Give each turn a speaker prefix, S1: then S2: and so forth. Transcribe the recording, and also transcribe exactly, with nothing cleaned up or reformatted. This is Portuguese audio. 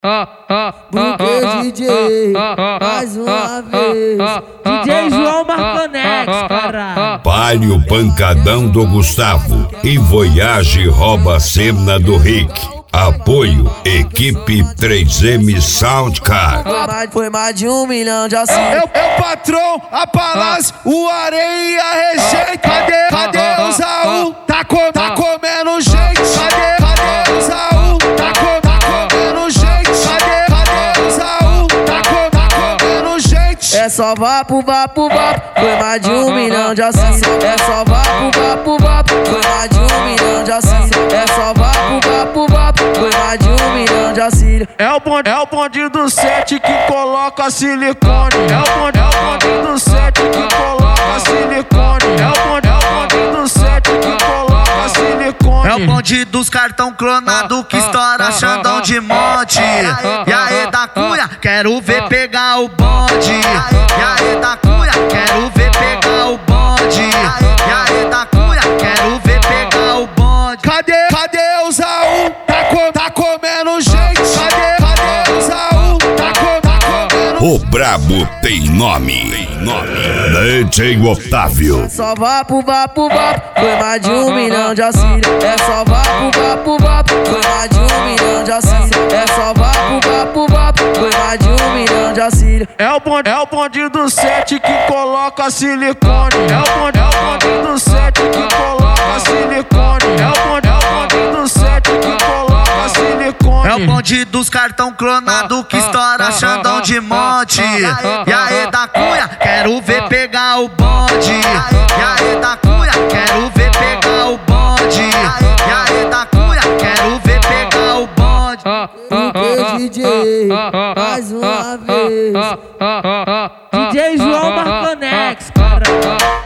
S1: Porque D J, mais uma vez,
S2: D J João Marconex, caralho.
S3: Palio pancadão do Gustavo e Voyage rouba a cena do Rick. Apoio Equipe três M Soundcar.
S1: Foi mais, foi mais de um milhão de assinantes.
S4: É o patrão, a Palácio, o Areia e a Receita. Cadê, cadê o Zaú? Tá, com, tá comendo gente. Cadê, cadê o Zaú? Tá, com, tá comendo gente. Cadê, cadê o Zaú? Tá, com, tá comendo gente.
S1: É só vapo, vapo, vapo. Foi mais de um milhão de assinantes. É só vapo, vapo, vapo. Foi mais de um milhão de assinantes. É só vapo, vapo, vapo. Foi mais de um milhão de assinantes.
S4: É o bonde, é o bonde do sete que coloca silicone. É o bonde, é o bonde do sete que coloca silicone. É o bonde, é o bonde do sete que coloca silicone.
S5: É o bonde dos cartão clonado que estoura Xandão de monte. E aí da cunha, quero ver pegar o bonde. E aí da cunha, quero ver pegar o bonde. E aí da cunha, quero ver pegar o bonde.
S4: Cadê, cadê o Zaú? Tá, com, tá comendo gente. Cadê, cadê o Zaú? Tá, com, tá comendo.
S3: O brabo tem nome. Tem nome. D J Otávio.
S1: É só vapo, vapo, vapo. Foi mais de um milhão de assinantes. É só vapo, vapo, vapo. Foi mais de um milhão de assinantes. É só vapo, vapo, vapo. Foi mais de um milhão de assinantes.
S4: É o bonde, é o bonde do sete que coloca silicone. É o bonde, é o bonde do sete que coloca silicone. É o bonde, é o bonde do sete que coloca silicone.
S5: É o bonde dos cartão clonado que estoura Xandão de monte. E aí da cunha, quero ver pegar o bonde. E aí da cunha, quero ver pegar o bonde. E aí da cunha, quero ver pegar o bonde.
S1: Porque D J, mais uma vez,
S2: D J João Marconex, caralho.